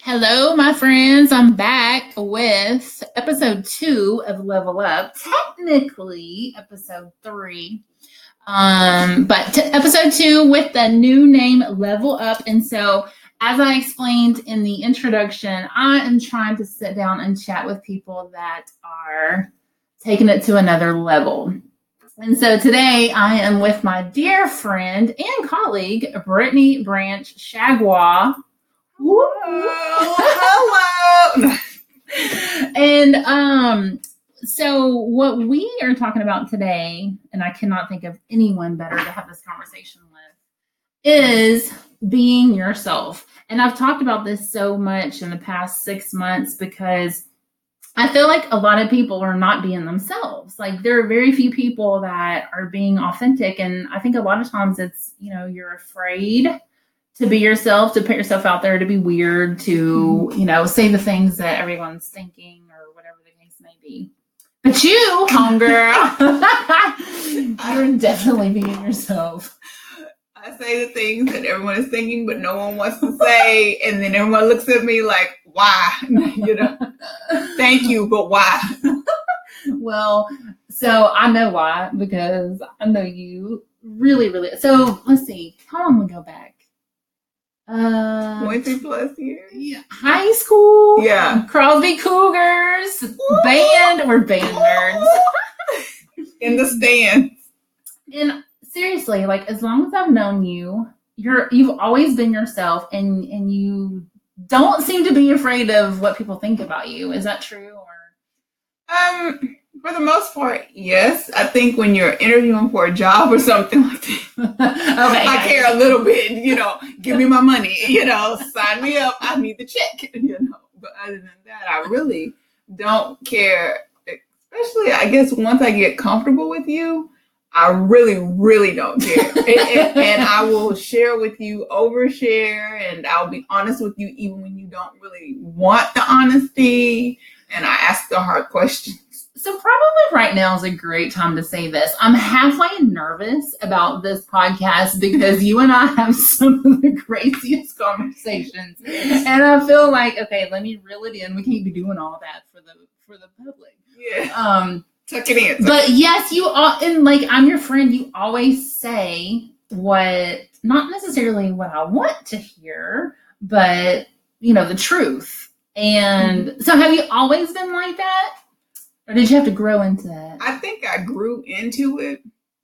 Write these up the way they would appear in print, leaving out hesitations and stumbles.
Hello, my friends. I'm back with episode 2 of Level Up. Technically, episode 3. Episode 2 with the new name Level Up. And so, as I explained in the introduction, I am trying to sit down and chat with people that are taking it to another level. And so today I am with my dear friend and colleague, Brittany Branch Shagwa. Hello. And so what we are talking about today, and I cannot think of anyone better to have this conversation with, is being yourself. And I've talked about this so much in the past 6 months because I feel like a lot of people are not being themselves. Like there are very few people that are being authentic. And I think a lot of times it's, you're afraid to be yourself, to put yourself out there, to be weird, to, say the things that everyone's thinking or whatever the case may be. But you, homegirl, you're definitely being yourself. I say the things that everyone is thinking, but no one wants to say. And then everyone looks at me like, why? Thank you, but why? Well, so I know why, because I know you really, really. So let's see. How long we go back? 20 plus years. Yeah. High school. Yeah. Crosby Cougars. Woo! Band. We're band nerds. In the stands. And seriously, like as long as I've known you, you've always been yourself, and you don't seem to be afraid of what people think about you. Is that true? Or for the most part, yes. I think when you're interviewing for a job or something like that, okay, I care a little bit, give me my money, sign me up. I need the check, But other than that, I really don't care. Especially, I guess, once I get comfortable with you, I really, really don't care. and I will share with you, overshare, and I'll be honest with you even when you don't really want the honesty. And I ask the hard questions. So probably right now is a great time to say this. I'm halfway nervous about this podcast because you and I have some of the craziest conversations. And I feel like, okay, let me reel it in. We can't be doing all that for the public. Yeah. Tuck it in. But yes, you are, and like I'm your friend, you always say not necessarily what I want to hear, but the truth. And so have you always been like that? Or did you have to grow into that? I think I grew into it.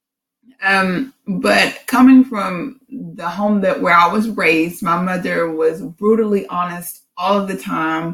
But coming from the home where I was raised, my mother was brutally honest all of the time.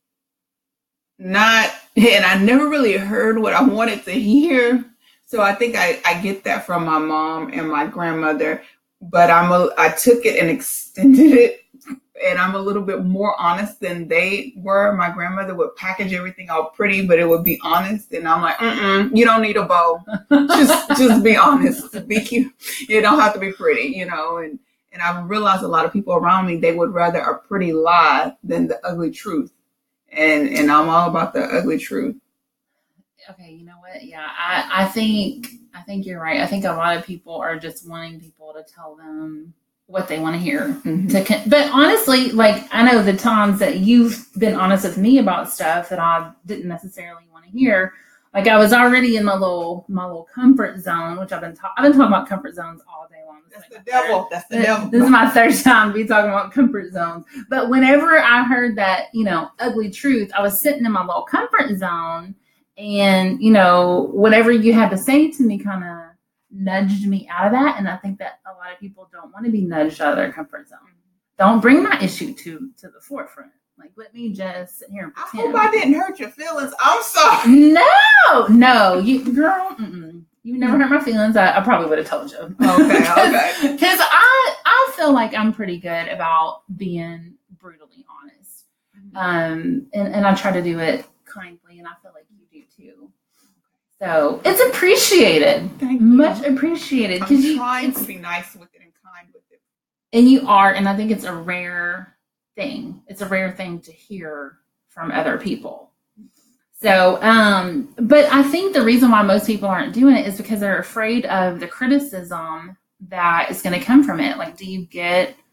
And I never really heard what I wanted to hear. So I think I get that from my mom and my grandmother, but I took it and extended it. And I'm a little bit more honest than they were. My grandmother would package everything all pretty, but it would be honest. And I'm like, you don't need a bow. Just be honest. Be cute. You don't have to be pretty, And I've realized a lot of people around me, they would rather a pretty lie than the ugly truth. And I'm all about the ugly truth. Okay, you know what? Yeah, I think you're right. I think a lot of people are just wanting people to tell them what they want to hear. Mm-hmm. But honestly, like I know the times that you've been honest with me about stuff that I didn't necessarily want to hear. Like I was already in my little comfort zone, which I've been talking about comfort zones all day long. That's the devil. That's the devil. This is my third time to be talking about comfort zones. But whenever I heard that, ugly truth, I was sitting in my little comfort zone, and whatever you had to say to me kind of nudged me out of that. And I think that a lot of people don't want to be nudged out of their comfort zone. Don't bring my issue to the forefront. Like, let me just sit here and pretend. I hope I didn't hurt your feelings. I'm sorry. No, girl, you never hurt my feelings. I probably would have told you. Okay. Because I feel like I'm pretty good about being brutally honest. And I try to do it kindly, and I feel like you do too. So it's appreciated. Thank you. Much appreciated. I'm trying to be nice with it and kind with it. And you are, and I think it's a rare thing. It's a rare thing to hear from other people. So, but I think the reason why most people aren't doing it is because they're afraid of the criticism that is going to come from it. Like, do you get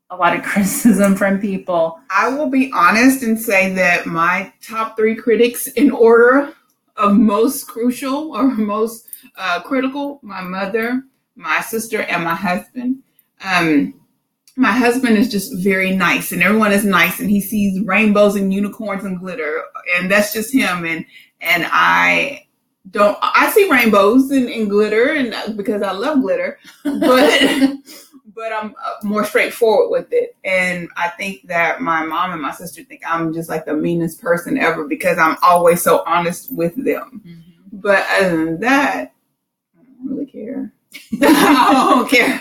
a lot of criticism from people. I will be honest and say that my top 3 critics in order of most crucial or most critical, my mother, my sister, and my husband. My husband is just very nice, and everyone is nice, and he sees rainbows and unicorns and glitter, and that's just him. And I see rainbows and glitter, and because I love glitter, but I'm more straightforward with it. And I think that my mom and my sister think I'm just like the meanest person ever because I'm always so honest with them. Mm-hmm. But other than that, I don't really care. I don't care.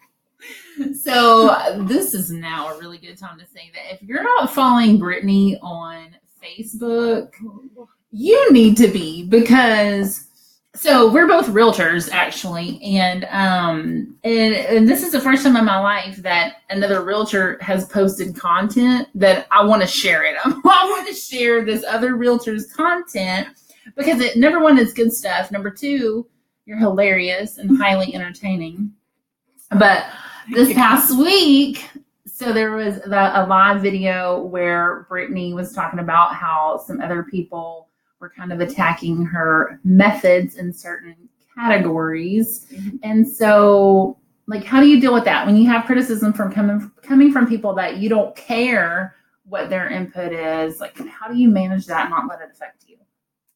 So this is now a really good time to say that if you're not following Brittany on Facebook, you need to be, because so we're both realtors actually, and this is the first time in my life that another realtor has posted content that I want to share it. I want to share this other realtor's content because number one, it's good stuff. Number two, you're hilarious and highly entertaining. But this past week, so there was a live video where Brittany was talking about how some other people were kind of attacking her methods in certain categories. Mm-hmm. And so, like, how do you deal with that when you have criticism from coming from people that you don't care what their input is? Like, how do you manage that and not let it affect you?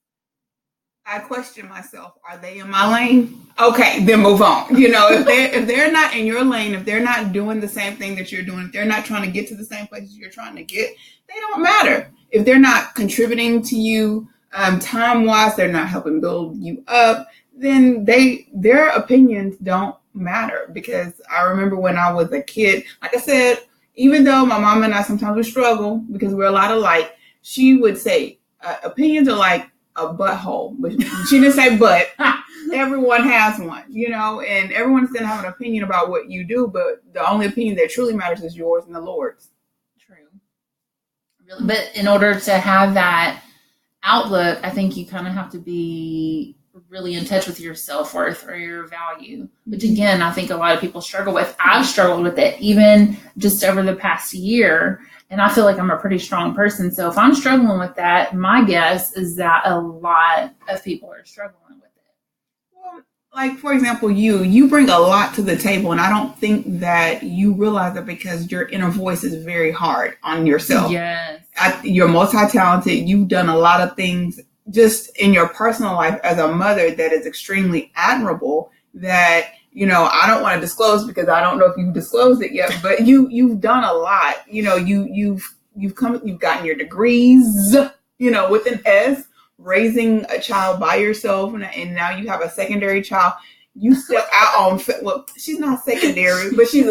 I question myself, are they in my lane? Okay, then move on. You know, if they're not in your lane, if they're not doing the same thing that you're doing, if they're not trying to get to the same places you're trying to get, they don't matter. If they're not contributing to you time-wise, they're not helping build you up, then their opinions don't matter. Because I remember when I was a kid, like I said, even though my mom and I sometimes would struggle because we're a lot alike, she would say opinions are like a butthole, but she didn't say but. Everyone has one, you know, and everyone's going to have an opinion about what you do, but the only opinion that truly matters is yours and the Lord's. True. Really, but in order to have that outlook, I think you kind of have to be really in touch with your self-worth or your value, which again, I think a lot of people struggle with. I've struggled with it even just over the past year. And I feel like I'm a pretty strong person. So if I'm struggling with that, my guess is that a lot of people are struggling with it. Well, like, for example, you bring a lot to the table. And I don't think that you realize that because your inner voice is very hard on yourself. Yes. You're multi-talented. You've done a lot of things just in your personal life as a mother that is extremely admirable that, you know, I don't want to disclose because I don't know if you've disclosed it yet, but you've done a lot. You know, you've gotten your degrees, you know, with an S, raising a child by yourself, and now you have a secondary child. You step out on, well, she's not secondary, but she's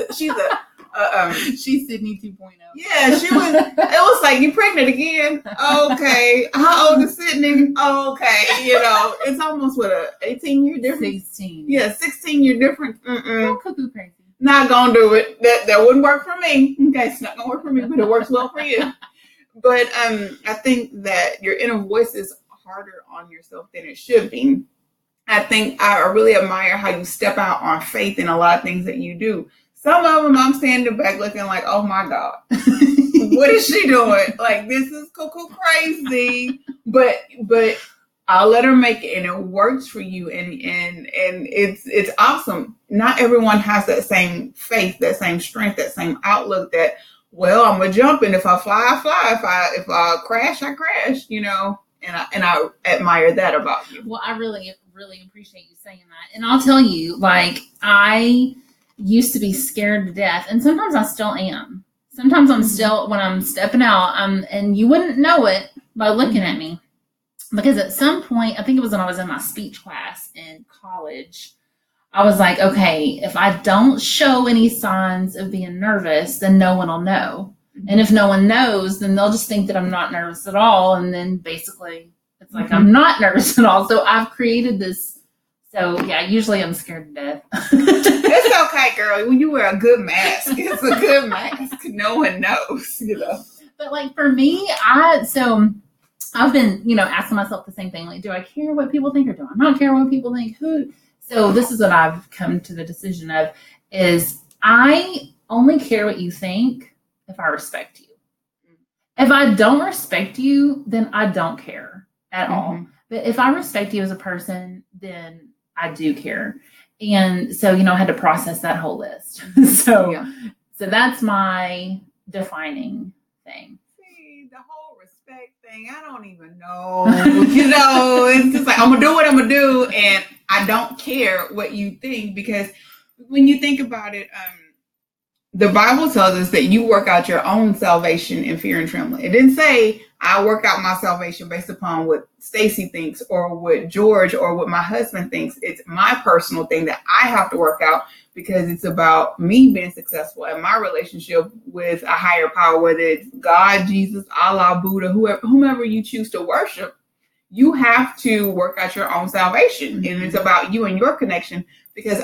Sydney 2.0. Yeah, she was. It was like, you pregnant again? Okay. How old is Sydney? Okay. You know, it's almost what, a 18-year difference. 16. Yeah, 16-year difference. Cuckoo crazy. Not gonna do it. That wouldn't work for me. Okay, it's not gonna work for me, but it works well for you. But I think that your inner voice is harder on yourself than it should be. I think I really admire how you step out on faith in a lot of things that you do. Some of them I'm standing back looking like, oh my God, what is she doing? Like, this is cuckoo crazy. But I'll let her make it, and it works for you, and it's awesome. Not everyone has that same faith, that same strength, that same outlook that, well, I'm gonna jump, and if I fly, I fly. If I crash, I crash, you know. And I admire that about you. Well, I really, really appreciate you saying that. And I'll tell you, like, I used to be scared to death, and sometimes I still am. Sometimes I'm still, when I'm stepping out, and you wouldn't know it by looking at me. Because at some point, I think it was when I was in my speech class in college, I was like, okay, if I don't show any signs of being nervous, then no one will know. And if no one knows, then they'll just think that I'm not nervous at all. And then basically it's like, I'm not nervous at all. So I've created this. So yeah, usually I'm scared to death. It's okay, girl. When you wear a good mask, it's a good mask. No one knows, you know. But like for me, I've been, you know, asking myself the same thing. Like, do I care what people think, or do I not care what people think? So this is what I've come to the decision of, is I only care what you think if I respect you. If I don't respect you, then I don't care at all. But if I respect you as a person, then I do care. And so, I had to process that whole list. So that's my defining thing. See, the whole respect thing, I don't even know. It's just like, I'm going to do what I'm going to do. And I don't care what you think, because when you think about it, the Bible tells us that you work out your own salvation in fear and trembling. It didn't say I work out my salvation based upon what Stacy thinks or what George or what my husband thinks. It's my personal thing that I have to work out, because it's about me being successful in my relationship with a higher power, whether it's God, Jesus, Allah, Buddha, whomever you choose to worship. You have to work out your own salvation. And it's about you and your connection, because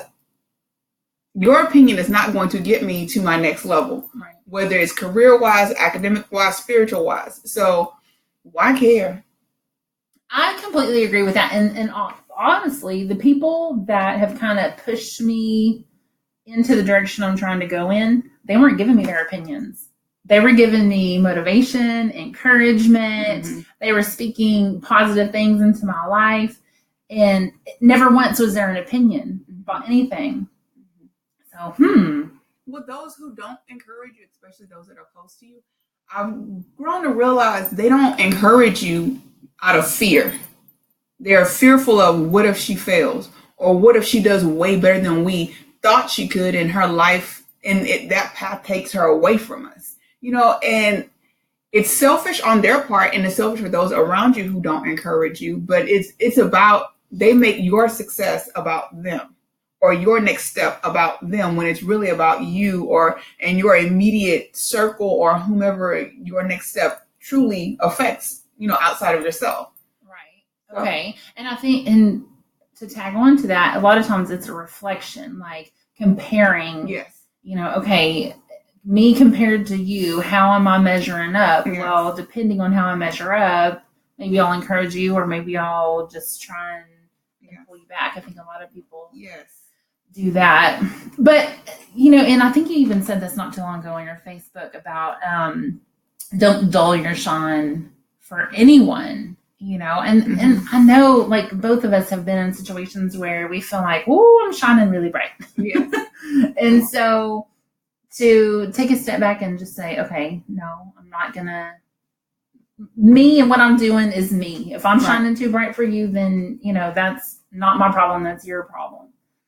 your opinion is not going to get me to my next level, right, whether it's career-wise, academic-wise, spiritual-wise. So why care? I completely agree with that. And honestly, the people that have kind of pushed me into the direction I'm trying to go in, they weren't giving me their opinions. They were giving me motivation, encouragement. They were speaking positive things into my life. And never once was there an opinion about anything. So, Well, those who don't encourage you, especially those that are close to you, I've grown to realize they don't encourage you out of fear. They're fearful of, what if she fails? Or what if she does way better than we thought she could in her life, and that path takes her away from us? And it's selfish on their part, and it's selfish for those around you who don't encourage you. But it's about, they make your success about them, or your next step about them, when it's really about you and your immediate circle, or whomever your next step truly affects, outside of yourself. Right. Okay. And I think, and to tag on to that, a lot of times it's a reflection, like comparing. Yes. Okay, me compared to you, how am I measuring up? Yes. Well, depending on how I measure up, maybe I'll encourage you, or maybe I'll just try and pull you back. I think a lot of people do that. But, and I think you even said this not too long ago on your Facebook about don't dull your shine for anyone, and I know, like, both of us have been in situations where we feel like, oh, I'm shining really bright. Yeah. And so to take a step back and just say, okay, no, I'm not gonna, me and what I'm doing is me. If I'm shining too bright for you, then, that's not my problem. That's your problem.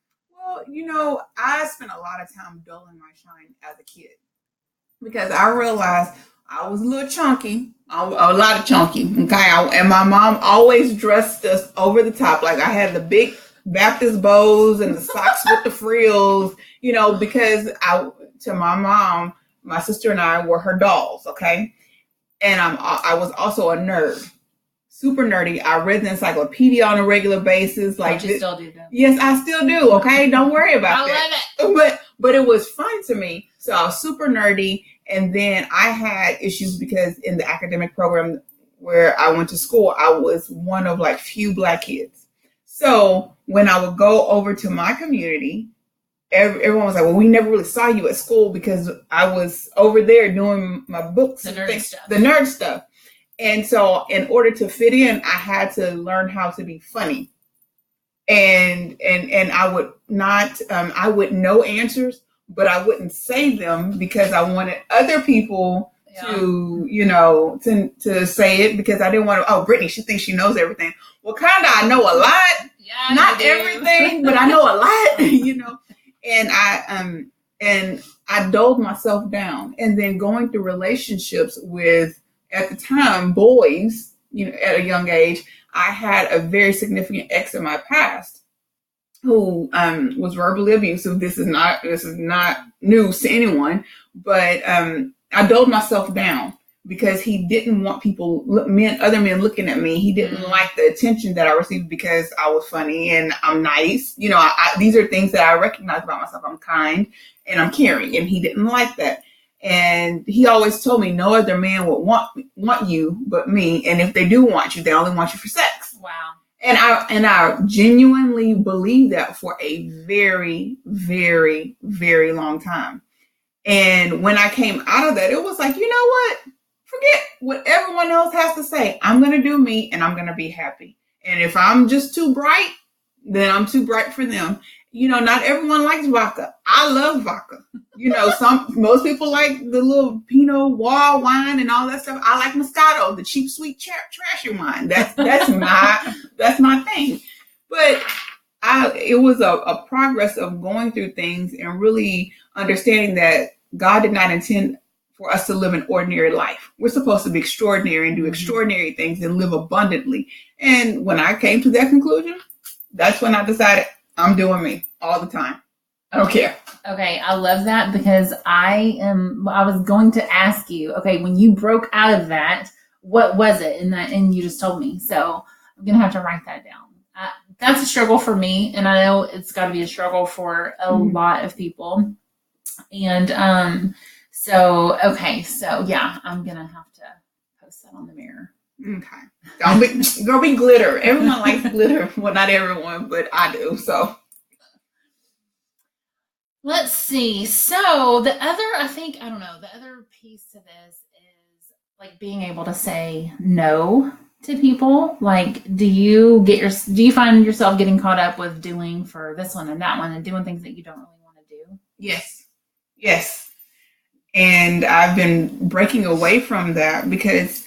Well, I spent a lot of time dulling my shine as a kid, because I realized I was a little chunky, a lot of chunky. Okay. And my mom always dressed us over the top. Like, I had the big Baptist bows and the socks with the frills, because to my mom, my sister and I were her dolls. Okay. And I was also a nerd. Super nerdy. I read the encyclopedia on a regular basis. Like, you still do that? Yes, I still do. Okay, don't worry about that. I love it. But it was fun to me. So I was super nerdy, and then I had issues because in the academic program where I went to school, I was one of like few Black kids. So when I would go over to my community, everyone was like, "Well, we never really saw you at school because I was over there doing my books, the nerd stuff." And so in order to fit in, I had to learn how to be funny. And I would not, I would know answers, but I wouldn't say them because I wanted other people to, to say it, because I didn't want to, oh, Brittany, she thinks she knows everything. Well, kind of, I know a lot, not everything, but I know a lot, and I dulled myself down. And then going through relationships with, at the time, boys, at a young age, I had a very significant ex in my past who was verbally abusive. This is not news to anyone, but I dulled myself down because he didn't want other men looking at me. He didn't like the attention that I received because I was funny and I'm nice. These are things that I recognize about myself. I'm kind and I'm caring, and he didn't like that. And he always told me no other man would want you but me. And if they do want you, they only want you for sex. Wow. And I genuinely believed that for a very, very, very long time. And when I came out of that, it was like, you know what? Forget what everyone else has to say. I'm going to do me and I'm going to be happy. And if I'm just too bright, then I'm too bright for them. Not everyone likes vodka. I love vodka. Most people like the little Pinot Noir wine and all that stuff. I like Moscato, the cheap, sweet, trashy wine. That's my thing. But it was a progress of going through things and really understanding that God did not intend for us to live an ordinary life. We're supposed to be extraordinary and do extraordinary things and live abundantly. And when I came to that conclusion, that's when I decided I'm doing me all the time. I don't care. Okay, I love that because I was going to ask you, okay, when you broke out of that, what was it? And you just told me. So I'm going to have to write that down. That's a struggle for me. And I know it's got to be a struggle for a lot of people. And so yeah, I'm going to have to post that on the mirror. Okay. Don't be glitter. Everyone likes glitter. Well, not everyone, but I do. So let's see. So the other piece to this is like being able to say no to people. Like, do you find yourself getting caught up with doing for this one and that one and doing things that you don't really want to do? Yes. And I've been breaking away from that because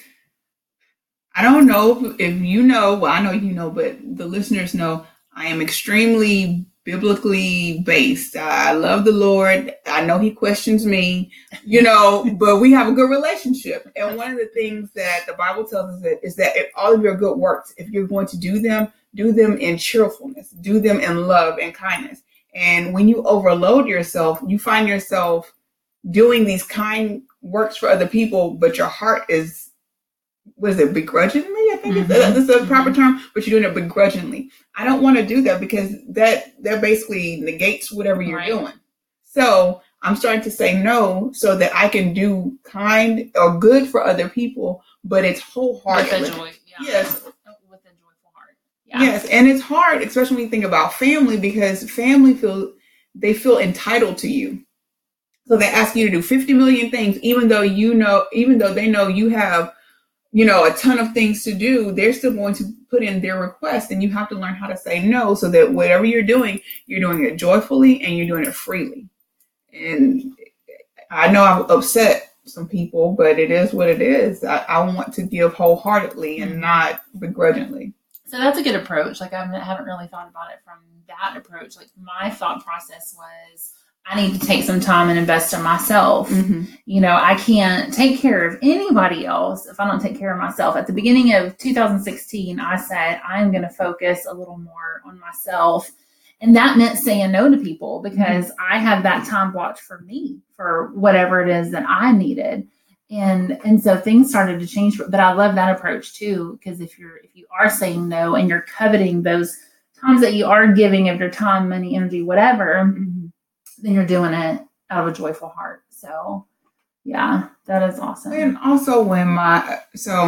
I don't know if you know, well, I know you know, but the listeners know I am extremely biblically based. I love the Lord. I know he questions me, but we have a good relationship. And one of the things that the Bible tells us is that if all of your good works, if you're going to do them in cheerfulness, do them in love and kindness. And when you overload yourself, you find yourself doing these kind works for other people, but your heart is, begrudgingly? I think that's the proper term, but you're doing it begrudgingly. I don't want to do that because that basically negates whatever you're doing. So I'm starting to say no so that I can do kind or good for other people, but it's wholeheartedly. With a joy, yeah. Yes. With a joyful heart. Yeah. Yes, and it's hard, especially when you think about family, because family feel entitled to you. So they ask you to do 50 million things, even though they know you have, a ton of things to do, they're still going to put in their request, and you have to learn how to say no so that whatever you're doing it joyfully and you're doing it freely. And I know I've upset some people, but it is what it is. I want to give wholeheartedly and not begrudgingly. So that's a good approach. Like I haven't really thought about it from that approach. Like my thought process was, I need to take some time and invest in myself. I can't take care of anybody else if I don't take care of myself. At the beginning of 2016, I said, I'm going to focus a little more on myself. And that meant saying no to people because I had that time blocked for me for whatever it is that I needed. And so things started to change, but I love that approach too, because if you are saying no and you're coveting those times that you are giving of your time, money, energy, whatever, then you're doing it out of a joyful heart. So yeah, that is awesome. And also when I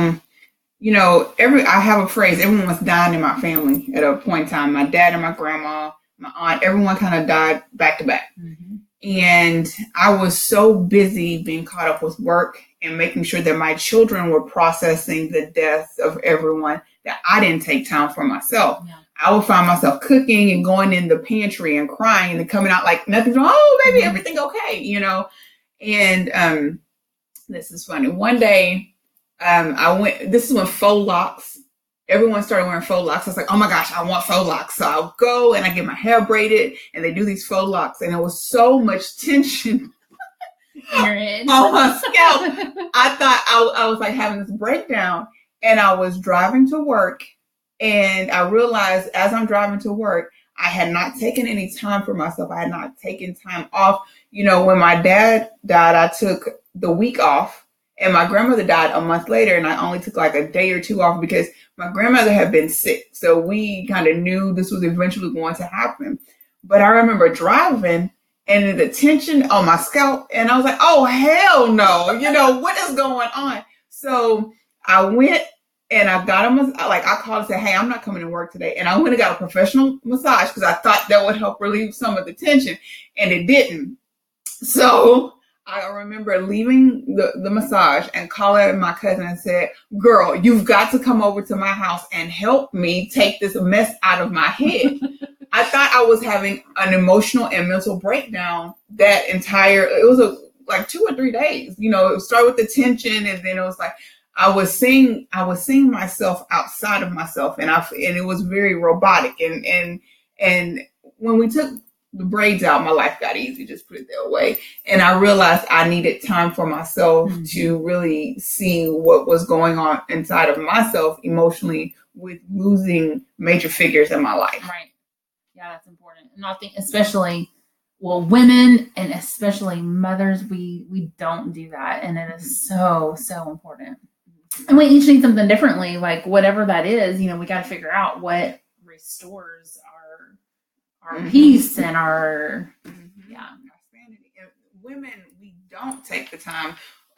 have a phrase, everyone was dying in my family at a point in time. My dad and my grandma, my aunt, everyone kind of died back to back. And I was so busy being caught up with work and making sure that my children were processing the deaths of everyone that I didn't take time for myself. Yeah. I would find myself cooking and going in the pantry and crying and coming out like nothing's wrong. Oh, baby, everything okay, And this is funny. One day, this is when faux locks. Everyone started wearing faux locks. I was like, oh my gosh, I want faux locks. So I'll go and I get my hair braided and they do these faux locks. And there was so much tension on my scalp. I thought I was like having this breakdown, and I was driving to work. And I realized as I'm driving to work, I had not taken any time for myself. I had not taken time off. When my dad died, I took the week off, and my grandmother died a month later, and I only took like a day or two off because my grandmother had been sick. So we kind of knew this was eventually going to happen. But I remember driving and the tension on my scalp, and I was like, oh, hell no. What is going on? So I went. And I got I called and said, hey, I'm not coming to work today. And I went and got a professional massage because I thought that would help relieve some of the tension. And it didn't. So I remember leaving the massage and calling my cousin and said, girl, you've got to come over to my house and help me take this mess out of my head. I thought I was having an emotional and mental breakdown it was like 2 or 3 days. You know, it started with the tension, and then it was like I was seeing myself outside of myself, and it was very robotic. And when we took the braids out, my life got easy, just put it that way. And I realized I needed time for myself to really see what was going on inside of myself emotionally with losing major figures in my life. Right. Yeah, that's important. And I think especially, women and especially mothers, we don't do that. And it is so, so important. And we each need something differently, like whatever that is, we got to figure out what restores our peace and our sanity. And women, we don't take the time.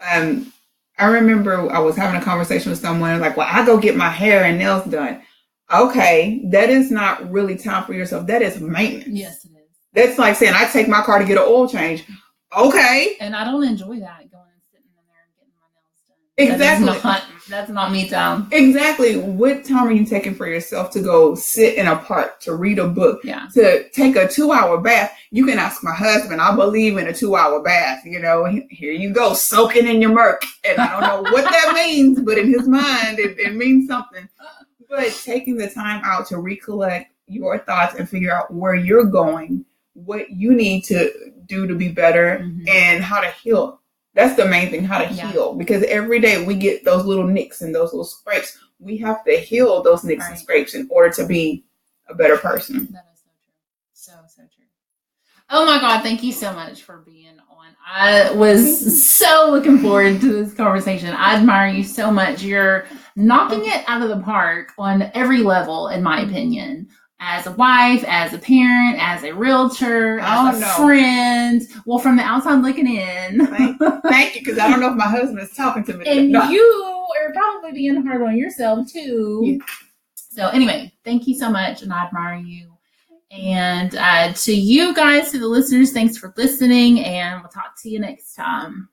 I remember I was having a conversation with someone like, well, I go get my hair and nails done. Okay, that is not really time for yourself. That is maintenance. Yes, it is. That's like saying I take my car to get an oil change. Okay. And I don't enjoy that, going and sitting in there and getting my nails done. Exactly. That's not me time. Exactly. What time are you taking for yourself to go sit in a park, to read a book, to take a 2-hour bath? You can ask my husband. I believe in a 2-hour bath. Here you go, soaking in your murk. And I don't know what that means, but in his mind, it means something. But taking the time out to recollect your thoughts and figure out where you're going, what you need to do to be better, and how to heal. That's the main thing, how to heal. Because every day we get those little nicks and those little scrapes. We have to heal those nicks and scrapes in order to be a better person. That is so true. So true. Oh my God, thank you so much for being on. I was so looking forward to this conversation. I admire you so much. You're knocking it out of the park on every level, in my opinion. As a wife, as a parent, as a realtor, as a friend. Well, from the outside looking in. Thank you, because I don't know if my husband is talking to me. And you are probably being hard on yourself, too. Yeah. So anyway, thank you so much, and I admire you. And to you guys, to the listeners, thanks for listening, and we'll talk to you next time.